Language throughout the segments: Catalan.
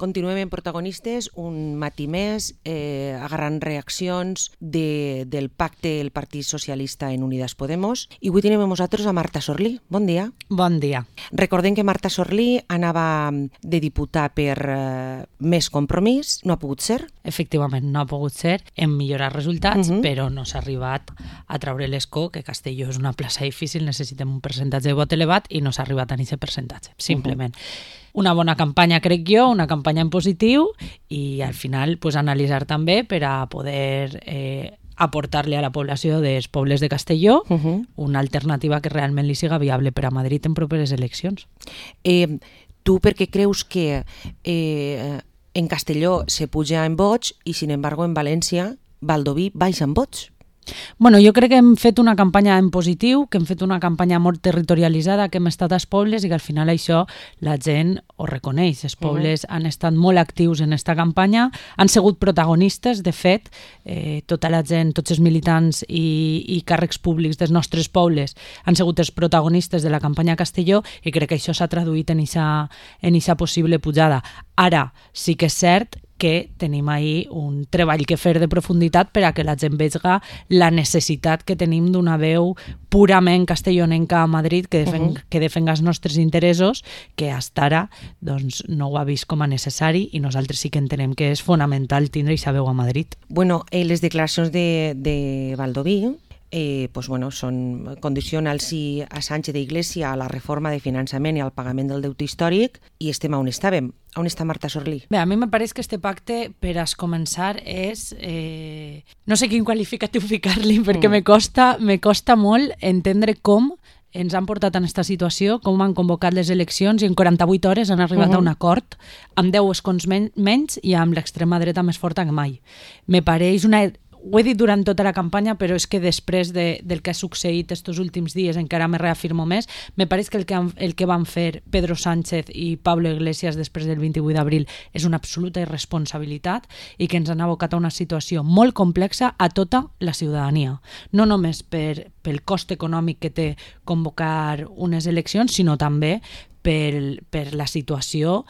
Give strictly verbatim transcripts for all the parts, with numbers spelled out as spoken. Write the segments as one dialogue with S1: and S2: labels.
S1: Continuem en Protagonistes, un matí més, eh, agarrant reaccions de, del pacte del Partit Socialista en Unidas Podemos. I avui tenim amb nosaltres a Marta Sorlí. Bon dia.
S2: Bon dia.
S1: Recordem que Marta Sorlí anava de diputar per eh, Més Compromís, no ha pogut ser.
S2: Efectivament, no ha pogut ser. Hem millorat resultats, uh-huh. però no s'ha arribat a treure l'escó, que Castelló és una plaça difícil, necessitem un percentatge de vot elevat i no s'ha arribat a aquest percentatge, simplement. Uh-huh. Una bona campanya, crec jo, una campanya en positiu i al final pues, analitzar també per a poder eh, aportar-li a la població dels pobles de Castelló uh-huh. una alternativa que realment li siga viable per a Madrid en properes eleccions.
S1: Eh, tu per què creus que eh, en Castelló se puja en vots i, sin embargo, en València, Baldoví baixa en vots?
S2: Bueno, jo crec que hem fet una campanya en positiu, que hem fet una campanya molt territorialitzada, que hem estat als pobles i que al final això la gent ho reconeix. Els pobles uh-huh. han estat molt actius en aquesta campanya, han sigut protagonistes, de fet, eh, tota la gent, tots els militants i, i càrrecs públics dels nostres pobles han sigut els protagonistes de la campanya a Castelló i crec que això s'ha traduït en aquesta en aquesta possible pujada. Ara, sí que és cert que tenim ahí un treball que fer de profunditat per a que la gent vegi la necessitat que tenim d'una veu purament castellonenca a Madrid que, defen uh-huh. que defenga els nostres interessos, que fins ara doncs, no ho ha vist com a necessari i nosaltres sí que entenem que és fonamental tindre aquesta veu a Madrid.
S1: Bueno, eh, les declaracions de, de Baldoví Eh, pues bueno, son, condiciona el sí a Sánchez d'Iglesia a la reforma de finançament i al pagament del deute històric i estem on estàvem. On està Marta Sorlí?
S2: Bé, a mi me pareix que este pacte, per a començar, és... Eh, no sé quin qualificatiu ficar-li, perquè mm. me costa, me costa molt entendre com ens han portat en aquesta situació, com han convocat les eleccions i en quaranta-vuit hores han arribat uh-huh. a un acord amb deu escons men- menys i amb l'extrema dreta més forta que mai. Me pareix una... Ho he dit durant tota la campanya, però és que després de, del que ha succeït estos últims dies, encara me reafirmo més, me pareix que el que, han, el que van fer Pedro Sánchez i Pablo Iglesias després del vint-i-vuit d'abril és una absoluta irresponsabilitat i que ens han abocat a una situació molt complexa a tota la ciutadania. No només per, pel cost econòmic que té convocar unes eleccions, sinó també Per, per la situació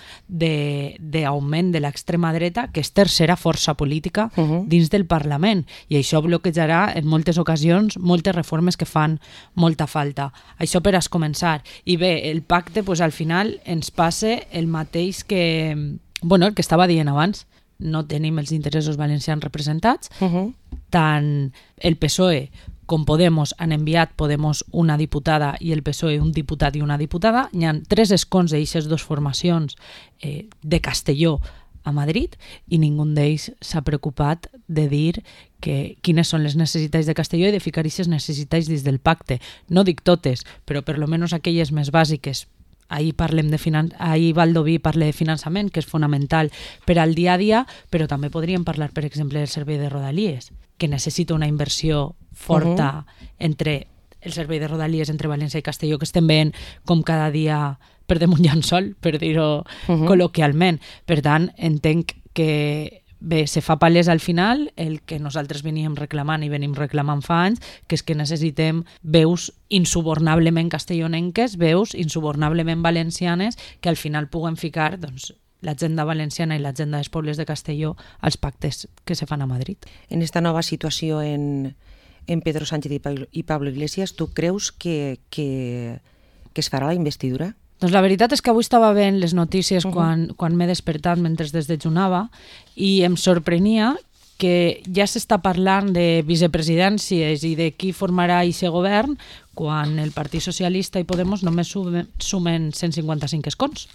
S2: d'augment de, de l'extrema dreta, que és tercera força política uh-huh. dins del Parlament. I això bloquejarà en moltes ocasions moltes reformes que fan molta falta. Això per a començar. I bé, el pacte pues, al final ens passa el mateix que, bueno, el que estava dient abans. No tenim els interessos valencians representats. Uh-huh. Tant el P S O E com Podemos han enviat Podemos una diputada i el P S O E un diputat i una diputada. Hi ha tres escons d'aquestes dues formacions eh, de Castelló a Madrid i ningú d'ells s'ha preocupat de dir que, quines són les necessitats de Castelló i de ficar aquestes necessitats dins del pacte. No dic totes, però per lo menos aquelles més bàsiques. Ahir parlem de finan... Ahir Baldoví parla de finançament, que és fonamental per al dia a dia, però també podríem parlar, per exemple, del servei de Rodalies, que necessita una inversió forta uh-huh. entre el servei de Rodalies entre València i Castelló, que estem veient com cada dia perdem un llençol, per dir-ho uh-huh. col·loquialment. Per tant, entenc que bé, se fa palès al final el que nosaltres veníem reclamant i venim reclamant fa anys, que és que necessitem veus insubornablement castellonenques, veus insubornablement valencianes, que al final puguen ficar doncs, l'agenda valenciana i l'agenda dels pobles de Castelló als pactes que se fan a Madrid.
S1: En esta nova situació en, en Pedro Sánchez i Pablo Iglesias, tu creus que, que, que es farà la investidura?
S2: Doncs la veritat és que avui estava veient les notícies uh-huh. quan, quan m'he despertat mentre desdejunava i em sorprenia que ja s'està parlant de vicepresidències i de qui formarà aquest govern quan el Partit Socialista i Podemos només sumen, sumen cent cinquanta-cinc escons.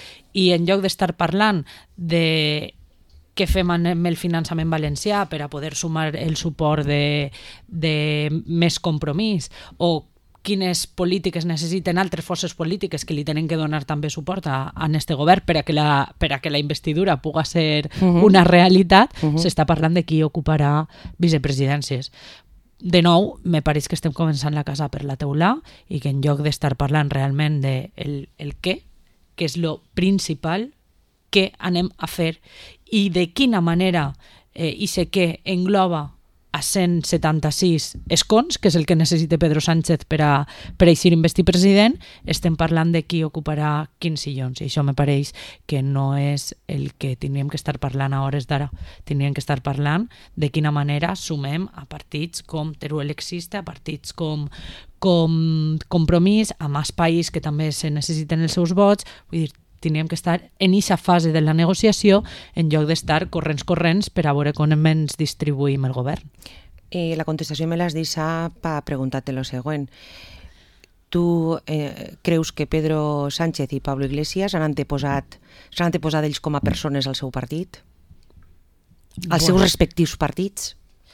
S2: I en lloc d'estar parlant de què fem amb el finançament valencià per a poder sumar el suport de, de Més Compromís o quines polítiques necessiten altres forces polítiques que li tenen que donar també suport a, a este govern per a que la, per a que la investidura puga ser uh-huh. una realitat, uh-huh. s'està parlant de qui ocuparà vicepresidències. De nou, me pareix que estem començant la casa per la teulà i que en lloc d'estar parlant realment de el, el què, que és lo principal, què anem a fer i de quina manera eh, i sé què engloba a cent setanta-sis escons, que és el que necessita Pedro Sánchez per a, per a eixir investir president, estem parlant de qui ocuparà quins sillons, i això me pareix que no és el que tindríem que estar parlant a hores d'ara. Tindríem que estar parlant de quina manera sumem a partits com Teruel existe, a partits com com Compromís, a Mas País, que també se necessiten els seus vots. Vull dir, tindríem que estar en aquesta fase de la negociació en lloc d'estar corrents corrents per a veure com ens distribuïm el govern.
S1: Eh, la contestació me l'has deixat per preguntar-te lo següent. Tu eh, creus que Pedro Sánchez i Pablo Iglesias han anteposat, s'han anteposat ells com a persones al seu partit? Als
S2: Bueno.
S1: seus respectius partits?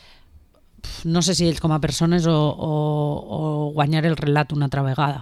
S2: No sé si ells com a persones o, o, o guanyar el relat una altra vegada,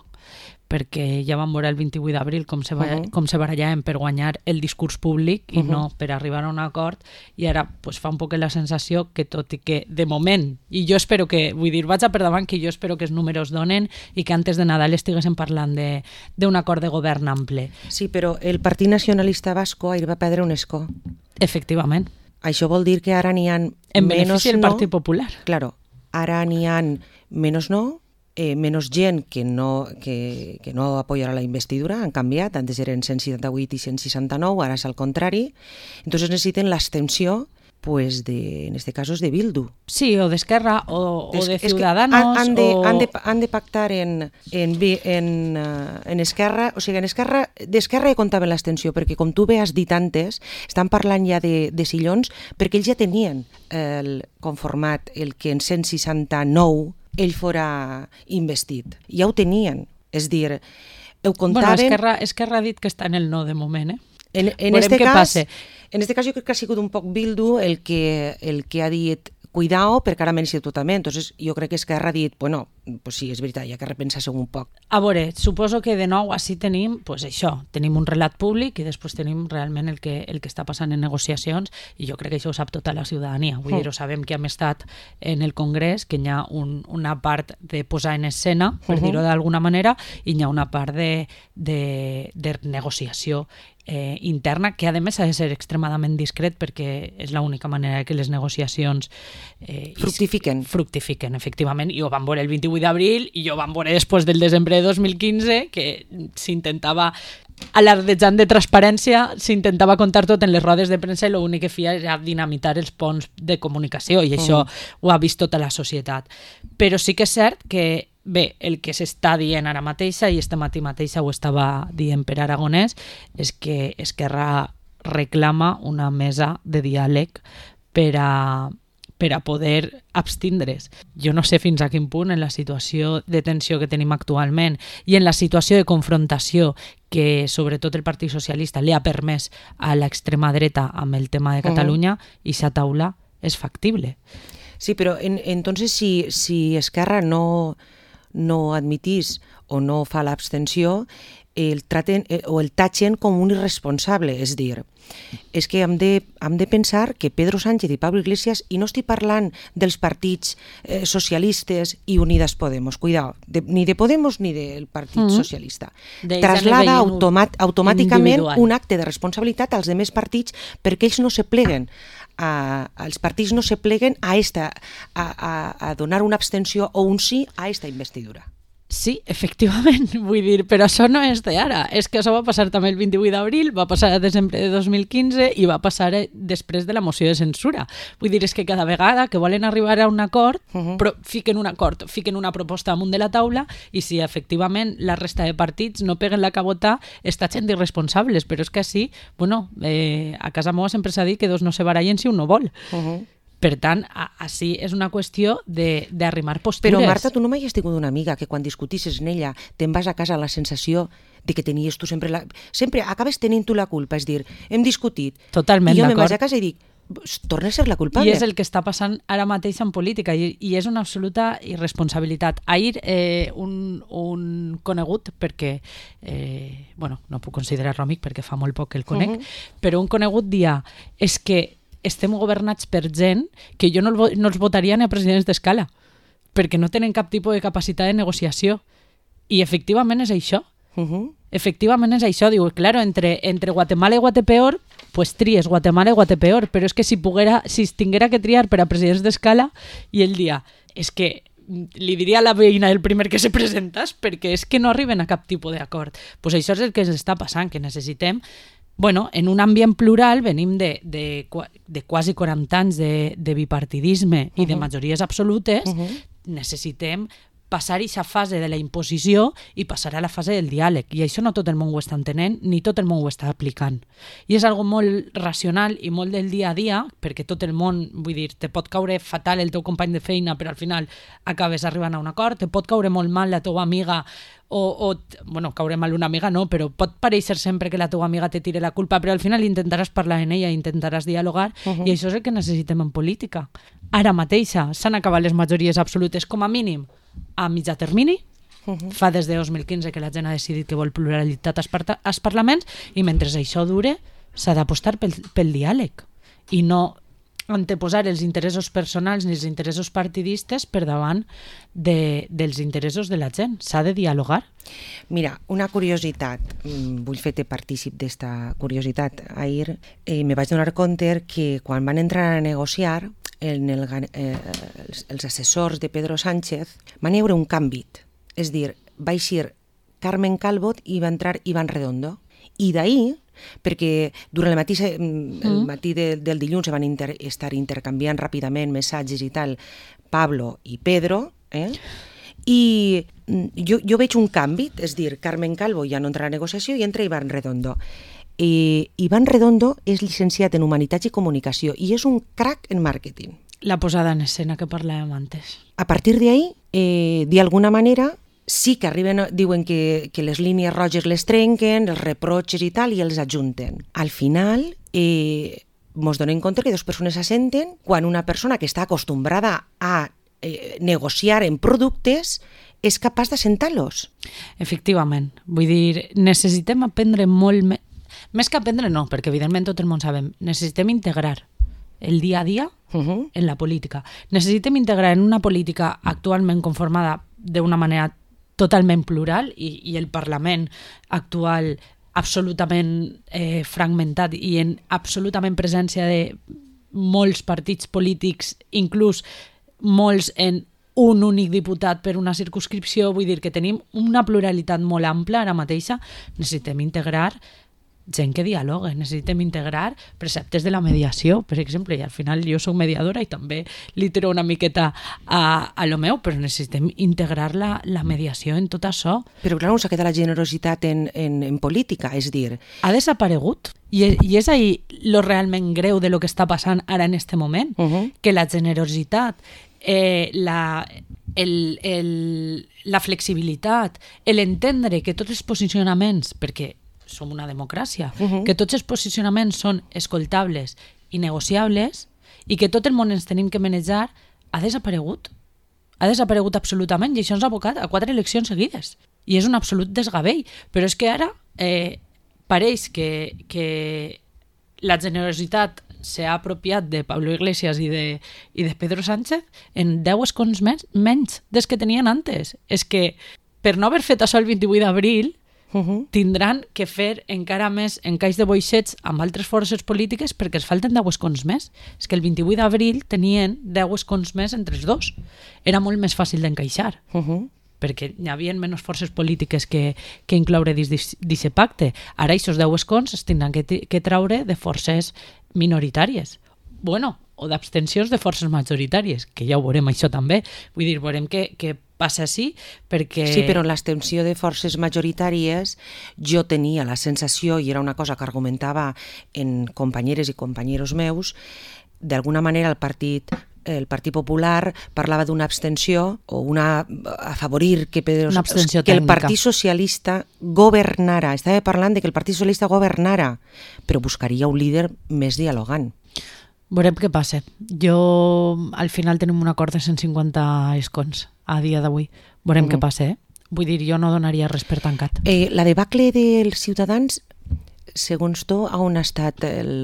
S2: perquè ja vam veure el vint-i-vuit d'abril com se, va,
S1: Uh-huh.
S2: com se barallaven per guanyar el discurs públic i
S1: Uh-huh.
S2: no per arribar a un acord, i ara pues, fa un poc la sensació que tot i que de moment, i jo espero que, vull dir, vaig a per davant que jo espero que els números donen i que antes de Nadal estiguéssim parlant d'un acord de govern ample.
S1: Sí, però el Partit Nacionalista Vasco ahir va perdre un escó.
S2: Efectivament,
S1: Això vol dir que ara n'hi ha
S2: en
S1: menos
S2: benefici del
S1: no.
S2: Partit Popular.
S1: Claro, ara n'hi ha menos no, eh, menos gent que no, que, que no apoyarà la investidura, han canviat, antes eren cent seixanta-vuit i cent seixanta-nou, ara és al contrari. Entonces necessiten l'abstenció, pues de, en este caso es de Bildu.
S2: Sí, o d'Esquerra o, o
S1: Es-
S2: de
S1: es que
S2: Ciudadanos.
S1: han, han, de,
S2: o...
S1: han, de, han de pactar en, en, Bi- en, uh, en Esquerra, o sigui, en Esquerra, d'Esquerra ja comptaven l'abstenció, perquè com tu bé has dit antes, estan parlant ja de, de sillons, perquè ells ja tenien el conformat el que en cent seixanta-nou ell fora investit. Ja ho tenien, és dir, ho
S2: Bueno,
S1: comptaven...
S2: Esquerra, Esquerra ha dit que està en el no de moment, eh?
S1: En, en,
S2: Veurem
S1: este
S2: què
S1: cas,
S2: passa.
S1: en este cas jo crec que ha sigut un poc Bildu el que, el que ha dit cuidao perquè ara m'he totalment. Entonces jo crec que Esquerra ha dit, bueno, pues sí, és veritat, hi ha que repensar-se un poc.
S2: A veure, suposo que de nou així tenim, pues això, tenim un relat públic i després tenim realment el que, el que està passant en negociacions, i jo crec que això ho sap tota la ciutadania. Vull
S1: Mm.
S2: dir, ho sabem que hem estat en el Congrés, que hi ha un, una part de posar en escena, per
S1: Mhm.
S2: dir-ho d'alguna manera, i hi ha una part de, de, de negociació eh, interna, que a més ha de ser extremadament discret perquè és l'única manera que les negociacions eh,
S1: Fructifiquen.
S2: fructifiquen, efectivament, i ho vam veure el vint-i-vuit d'abril i ho vam veure després del desembre de dos mil quinze, que s'intentava, alardejant de transparència, s'intentava contar tot en les rodes de premsa i l'únic que feia era dinamitar els ponts de comunicació, i això ho ha vist tota la societat. Però sí que és cert que bé, el que s'està dient ara mateixa, i este matí mateixa ho estava dient per Aragonès, és que Esquerra reclama una mesa de diàleg per a, per a poder abstindre's. Jo no sé fins a quin punt, en la situació de tensió que tenim actualment i en la situació de confrontació que sobretot el Partit Socialista li ha permès a l'extrema dreta amb el tema de Catalunya, i sa taula és factible.
S1: Sí, però en, entonces si, si Esquerra no, no admitís o no fa l'abstenció, el traten eh, o el tatxen com un irresponsable, és dir, és que hem de, hem de pensar que Pedro Sánchez i Pablo Iglesias, i no estic parlant dels partits eh, socialistes i Unidas Podemos, cuidao, de, ni de Podemos ni del Partit
S2: Mhm.
S1: Socialista,
S2: D'ells
S1: traslada
S2: ja no veiem
S1: automat, automàticament
S2: individual.
S1: un acte de responsabilitat als demés partits perquè ells no se pleguen a, els partits no se pleguen a, esta, a, a, a donar una abstenció o un sí a esta investidura.
S2: Sí, efectivament, vull dir, però això no és d'ara, és que això va passar també el vint-i-vuit d'abril, va passar a desembre de dos mil quinze i va passar després de la moció de censura. Vull dir, és que cada vegada que volen arribar a un acord,
S1: Uh-huh.
S2: però fiquen un acord, fiquen una proposta damunt de la taula, i si efectivament la resta de partits no peguen la cabota, està gent d'irresponsables, però és que així, bueno, eh, a casa meva sempre s'ha dit que dos no se barallen si un no vol.
S1: Uh-huh.
S2: Per tant, a- així és una qüestió de- d'arrimar postures.
S1: Però Marta, tu no mai has tingut una amiga que quan discutissis en ella te'n vas a casa amb la sensació de que tenies tu sempre la... Sempre acabes tenint tu la culpa, és dir, hem discutit.
S2: Totalment
S1: I jo me'n
S2: d'acord.
S1: vaig a casa i dic, torna a ser la culpable.
S2: I és el que està passant ara mateix en política, i, i és una absoluta irresponsabilitat. Ahir eh, un, un conegut, perquè eh, bueno, no puc considerar-lo amic perquè fa molt poc que el conec,
S1: Mhm.
S2: però un conegut dia és que estem governats per gent que jo no, el vo- no els votaria ni a presidents d'escala, perquè no tenen cap tipus de capacitat de negociació. I efectivament és això.
S1: Uh-huh.
S2: Efectivament és això. Diu, claro, entre, entre Guatemala i Guatepeor pues tries Guatemala i Guatepeor, però és que si poguera, si es tinguera que triar per a presidents d'escala, i ell dia, és que li diria a la veïna el primer que se presentas perquè és que no arriben a cap tipus d'acord. Pues això és el que ens està passant, que necessitem. Bueno, en un ambient plural venim de, de, de quasi quaranta anys de, de bipartidisme uh-huh. i de majories absolutes, uh-huh. necessitem passar aquesta fase de la imposició i passar a la fase del diàleg. I això no tot el món ho està entenent, ni tot el món ho està aplicant. I és algo molt racional i molt del dia a dia, perquè tot el món, vull dir, te pot caure fatal el teu company de feina, però al final acabes arribant a un acord, te pot caure molt mal la teva amiga, o, o bueno, caure mal una amiga no, però pot pareixer sempre que la teva amiga te tire la culpa, però al final intentaràs parlar en ella, intentaràs dialogar, uh-huh. i això és el que necessitem en política. Ara mateixa s'han acabat les majories absolutes, com a mínim, a mitjà termini. Uh-huh. Fa des de dos mil quinze que la gent ha decidit que vol pluralitat als, par als parlaments i mentre això dure s'ha d'apostar pel, pel diàleg i no anteposar els interessos personals ni els interessos partidistes per davant de, dels interessos de la gent. S'ha de dialogar.
S1: Mira, una curiositat, vull fer-te partícip d'esta curiositat. Ahir eh, me vaig donar compte que quan van entrar a negociar en el, eh, els, els assessors de Pedro Sánchez van hi haure un canvi. És dir, va eixir Carmen Calvo i va entrar Iván Redondo. I d'ahir, perquè durant el matí, el matí de, del dilluns se van inter, estar intercanviant ràpidament missatges i tal, Pablo i Pedro, eh? I jo, jo veig un canvi, és dir, Carmen Calvo ja no entra a la negociació i entra Iván Redondo. Eh, Iván Redondo és llicenciat en Humanitats i Comunicació i és un crack en màrqueting.
S2: La posada en escena que parlàvem antes.
S1: A partir d'ahí, eh, d'alguna manera, sí que arriben, diuen que, que les línies roges les trenquen, els reprotxes i tal, i els ajunten. Al final, eh, mos donem compte que dues persones s'assenten quan una persona que està acostumbrada a eh, negociar en productes és capaç d'assentar-los.
S2: Efectivament. Vull dir, necessitem aprendre molt més... Més que aprendre no, perquè evidentment tot el món sabem. Necessitem integrar el dia a dia uh-huh. en la política. Necessitem integrar en una política actualment conformada d'una manera totalment plural i, i el Parlament actual absolutament eh, fragmentat i en absolutament presència de molts partits polítics, inclús molts en un únic diputat per una circumscripció, vull dir que tenim una pluralitat molt ampla ara mateixa, necessitem integrar gent que dialoga, necessitem integrar preceptes de la mediació, per exemple, i al final jo soc mediadora i també li tiro una miqueta a, a lo meu, però necessitem integrar la, la mediació en tot això.
S1: Però clar, no s'ha quedat la generositat en, en, en política, és dir...
S2: Ha desaparegut, i, i és ahí lo realment greu de lo que està passant ara en este moment, uh-huh. que la generositat, eh, la... El, el, la flexibilitat, l'entendre que tots els posicionaments, perquè som una democràcia, uh-huh. que tots els posicionaments són escoltables i negociables i que tot el món ens tenim que manejar, ha desaparegut. Ha desaparegut absolutament i això ens ha abocat a quatre eleccions seguides. I és un absolut desgavell. Però és que ara eh, pareix que, que la generositat s'ha apropiat de Pablo Iglesias i de, i de Pedro Sánchez en deu escons menys, menys des que tenien antes. És que per no haver fet això el vint-i-vuit d'abril Uh-huh. tindran que fer encara més encaix de boixets amb altres forces polítiques perquè els falten deu escons més. És que el vint-i-vuit d'abril tenien deu escons més entre els dos. Era molt més fàcil d'encaixar, uh-huh. perquè hi havia menys forces polítiques que, que incloure dins d'aquest pacte. Ara aquests deu escons es tindran que, que traure de forces minoritàries. Bueno, o d'abstencions de forces majoritàries, que ja ho veurem això també. Vull dir, veurem que, que passa així perquè...
S1: Sí, però l'abstenció de forces majoritàries jo tenia la sensació, i era una cosa que argumentava en companyeres i companyeros meus, d'alguna manera el partit el Partit Popular parlava d'una abstenció o una afavorir que, Pedro, que el Partit Socialista governara. Estava parlant de que el Partit Socialista governara, però buscaria un líder més dialogant.
S2: Veurem què passa. Jo, al final tenim un acord de cent cinquanta escons a dia d'avui. Veurem mm. què passa, eh? Vull dir, jo no donaria res per tancat.
S1: Eh, la debacle dels Ciutadans, segons tu, on ha estat el...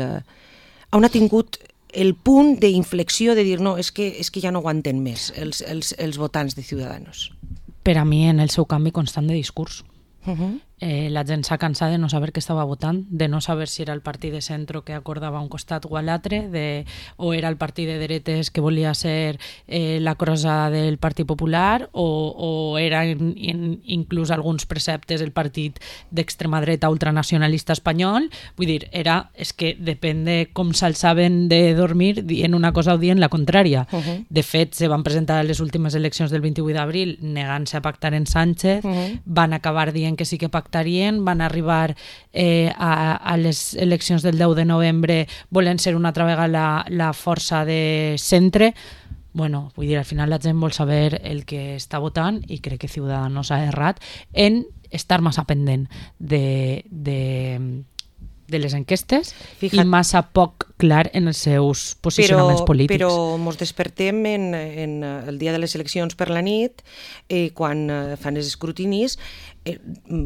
S1: on ha tingut el punt d'inflexió de dir no, és que, és que ja no aguanten més els, els, els votants de Ciudadanos?
S2: Per a mi, en el seu canvi constant de discurs. Uh-huh. Eh, la gent s'ha cansat de no saber què estava votant, de no saber si era el partit de centre que acordava un costat o a l'altre, de, o era el partit de dretes que volia ser eh, la crosa del Partit Popular, o, o era in, in, inclús alguns preceptes el partit d'extrema dreta ultranacionalista espanyol. Vull dir, era, és que depèn de com s'alçaven de dormir dient una cosa o dient la contrària. Uh-huh. De fet, se van presentar les últimes eleccions del vint-i-vuit d'abril negant-se a pactar en Sánchez, uh-huh. van acabar dient que sí que pactarien, van arribar eh, a, a les eleccions del deu de novembre volent ser una altra vegada la, la força de centre. Bueno, vull dir, al final la gent vol saber el que està votant i crec que Ciudadanos ha errat en estar massa pendent de, de, de les enquestes. Fíjate. I massa poc clar en els seus posicionaments
S1: però,
S2: polítics.
S1: Però ens despertem en, en el dia de les eleccions per la nit, eh, quan eh, fan els escrutinis, eh,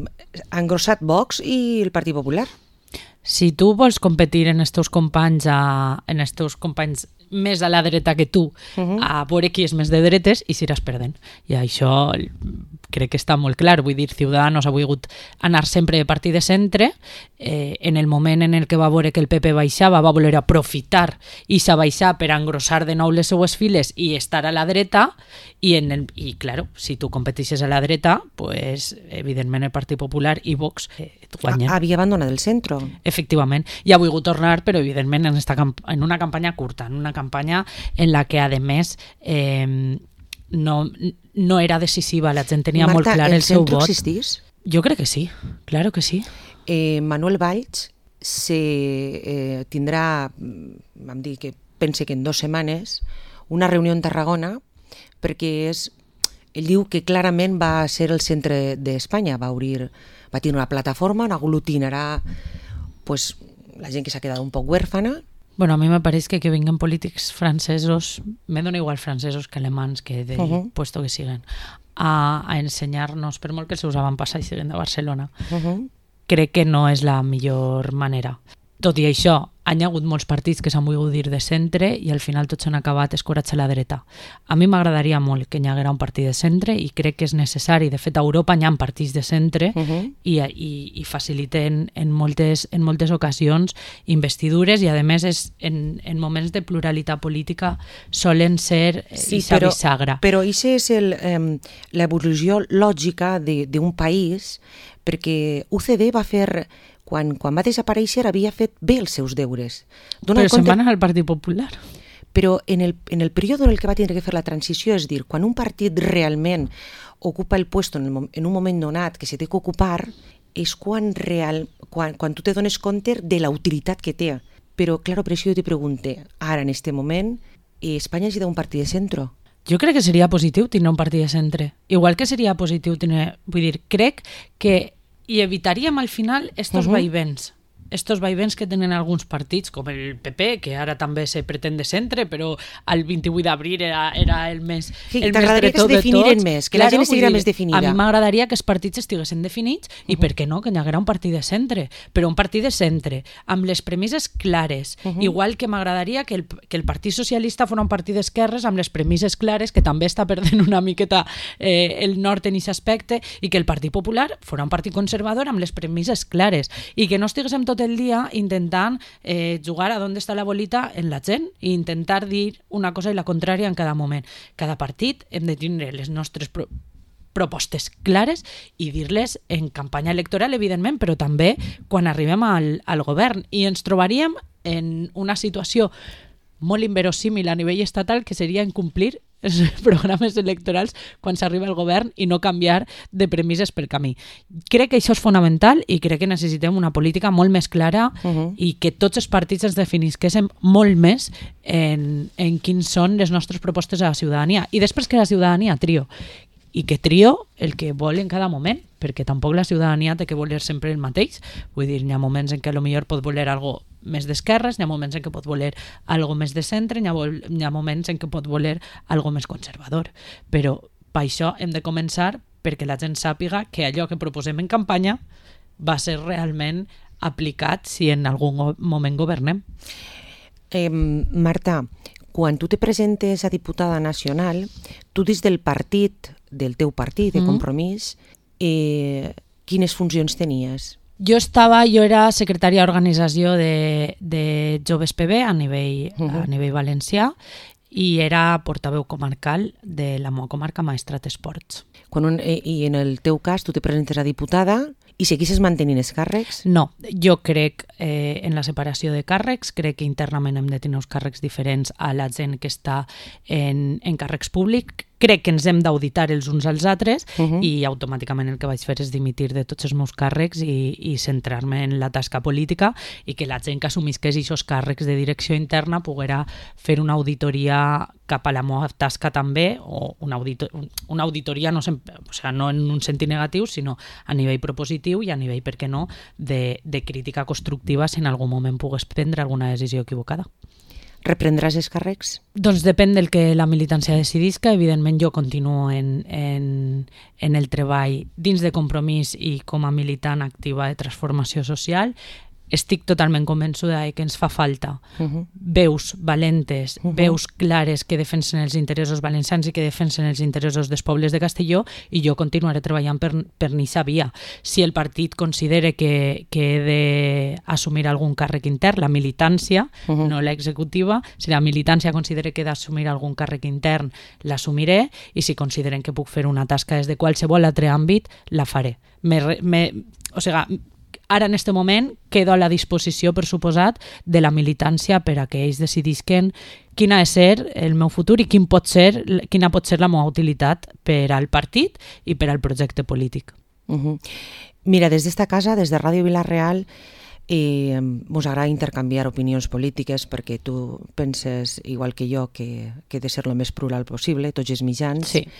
S1: ha engrossat Vox i el Partit Popular.
S2: Si tu vols competir en els teus companys, a, en els teus companys més a la dreta que tu, uh-huh. a veure qui és més de dretes i s'iràs perdent. I això crec que està molt clar. Vull dir, Ciudadanos ha volgut anar sempre de partit de centre. Eh, en el moment en el que va veure que el P P baixava, va voler aprofitar i s'ha baixat per engrossar de nou les seues files i estar a la dreta. I, en el, i claro, si tu competixes a la dreta, pues, evidentment el Partit Popular i Vox eh, et guanyen.
S1: Havia abandonat el centre.
S2: Efectivament. I ha volgut tornar, però evidentment en, esta, en una campanya curta, en una campanya en la que, a més, eh, no, no era decisiva. La gent tenia
S1: Marta,
S2: molt clar el, el seu vot.
S1: ¿el centro existís?
S2: Jo crec que sí, claro que sí.
S1: Eh, Manuel Valls se, eh, tindrà, vam dir que pense que en dues setmanes, una reunió en Tarragona, perquè és, ell diu que clarament va ser el centre d'Espanya, va obrir, va tenir una plataforma on aglutinarà pues, la gent que s'ha quedat un poc huérfana.
S2: Bueno, a mi me pareix que que vinguen polítics francesos, me dona igual francesos que alemans, que del uh-huh. puesto que siguen, a, a ensenyar-nos, per molt que els seus avantpassats siguen de Barcelona, uh-huh. crec que no és la millor manera. Tot i això, hi ha hagut molts partits que s'han volgut dir de centre i al final tots han acabat escorats a la dreta. A mi m'agradaria molt que hi haguera un partit de centre i crec que és necessari. De fet, a Europa hi ha partits de centre uh-huh. i, i, i faciliten en moltes, en moltes ocasions investidures i, a més, és, en, en moments de pluralitat política solen ser
S1: sí,
S2: ixa bisagra.
S1: Però això és el, um, l'evolució lògica d'un país, perquè U C D va fer... Quan, quan va desaparèixer havia fet bé els seus deures.
S2: Dona però se'n van al Partit Popular.
S1: Però en el, en el període en el que va tindre que fer la transició, és dir, quan un partit realment ocupa el puesto en, el, en un moment donat que se té que ocupar, és quan, real, quan, quan tu te dones compte de la utilitat que té. Però, clar, per això jo te pregunte, ara, en este moment, Espanya necessita un partit de centre?
S2: Jo crec que seria positiu tenir un partit de centre. Igual que seria positiu tenir... Vull dir, crec que i evitaríem al final estos uh-huh. vaivens. Estos vaivens que tenen alguns partits, com el P P, que ara també se pretén de centre, però el vint-i-vuit d'abril era, era el més
S1: sí,
S2: el més dretó de tots.
S1: Més, que claro, la gent estiguera més definida.
S2: A mi m'agradaria que els partits estiguessin definits i, uh-huh. per què no, que hi haguera un partit de centre, però un partit de centre, amb les premisses clares. Uh-huh. Igual que m'agradaria que el, que el Partit Socialista fos un partit d'esquerres amb les premisses clares, que també està perdent una miqueta eh, el nord en aquest aspecte, i que el Partit Popular fos un partit conservador amb les premisses clares, i que no estiguéssim tot el dia intentant eh, jugar a on està la bolita en la gent i intentar dir una cosa i la contrària en cada moment. Cada partit hem de tindre les nostres pro propostes clares i dir-les en campanya electoral, evidentment, però també quan arribem al, al govern. I ens trobaríem en una situació molt inverosímil a nivell estatal, que seria incomplir els programes electorals quan s'arriba al govern i no canviar de premisses pel camí. Crec que això és fonamental i crec que necessitem una política molt més clara uh-huh. i que tots els partits ens definisquéssim molt més en, en quins són les nostres propostes a la ciutadania. I després que la ciutadania trio. I que trio el que vol en cada moment, perquè tampoc la ciutadania té que voler sempre el mateix. Vull dir, hi ha moments en què potser pot voler algo més d'esquerres, hi ha moments en què pot voler algo més de centre, hi ha, vol, hi ha moments en què pot voler algo més conservador. Però per això hem de començar perquè la gent sàpiga que allò que proposem en campanya va ser realment aplicat si en algun moment governem.
S1: Eh, Marta, quan tu te presentes a diputada nacional, tu des del partit, del teu partit de Compromís, eh, quines funcions tenies?
S2: Jo estava, jo era secretària d'organització de, de Joves P B a nivell, uh-huh. a nivell valencià i era portaveu comarcal de la meva comarca Maestrat Esports.
S1: Quan un, I en el teu cas tu te presentes a diputada i seguisses mantenint els càrrecs?
S2: No, jo crec eh, en la separació de càrrecs, crec que internament hem de tenir uns càrrecs diferents a la gent que està en, en càrrecs públics. Crec que ens hem d'auditar els uns als altres uh-huh. i automàticament el que vaig fer és dimitir de tots els meus càrrecs i, i centrar-me en la tasca política i que la gent que assumisqués aquests càrrecs de direcció interna poguera fer una auditoria cap a la meva tasca també, o una, auditor, una auditoria no, sempre, o sigui, no en un sentit negatiu, sinó a nivell propositiu i a nivell, per què no, de, de crítica constructiva si en algun moment pogués prendre alguna decisió equivocada.
S1: Reprendràs els càrrecs?
S2: Doncs depèn del que la militància decidisca. Evidentment jo continuo en, en, en el treball dins de Compromís i com a militant activa de transformació social. Estic totalment convençuda que ens fa falta uh-huh. veus valentes, uh-huh. veus clares que defensen els interessos valencians i que defensen els interessos dels pobles de Castelló i jo continuaré treballant per, per aquesta via. Si el partit considera que, que he d'assumir algun càrrec intern, la militància, uh-huh. no l'executiva, si la militància considera que he d'assumir algun càrrec intern, l'assumiré i si consideren que puc fer una tasca des de qualsevol altre àmbit, la faré. Me, me, o sigui, ara, en aquest moment, quedo a la disposició, per suposat, de la militància per a que ells decidisquen quin ha de ser el meu futur i quin pot ser, quina pot ser la meva utilitat per al partit i per al projecte polític.
S1: Uh-huh. Mira, des d'esta casa, des de Ràdio Vila-real, eh, mos agrada intercanviar opinions polítiques perquè tu penses, igual que jo, que, que he de ser el més plural possible, tots els mitjans.
S2: Sí.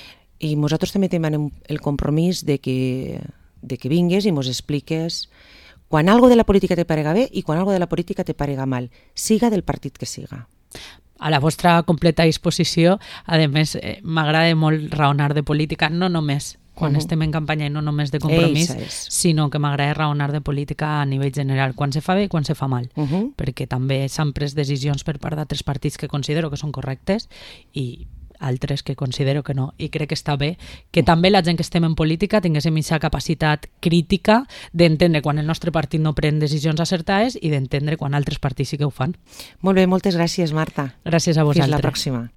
S1: I nosaltres també tenim el compromís de que de que vingues i mos expliques quan algo de la política te parega bé i quan algo de la política te parega mal, siga del partit que siga.
S2: A la vostra completa disposició. A més, eh, m'agrada molt raonar de política, no només quan uh-huh. estem en campanya i no només de Compromís, sinó que m'agrada raonar de política a nivell general, quan se fa bé i quan se fa mal, uh-huh. perquè també s'han pres decisions per part d'altres partits que considero que són correctes i altres que considero que no, i crec que està bé que també la gent que estem en política tinguéssim aquesta capacitat crítica d'entendre quan el nostre partit no pren decisions acertades i d'entendre quan altres partits sí que ho fan.
S1: Molt bé, moltes gràcies, Marta.
S2: Gràcies a vosaltres.
S1: Fins la pròxima.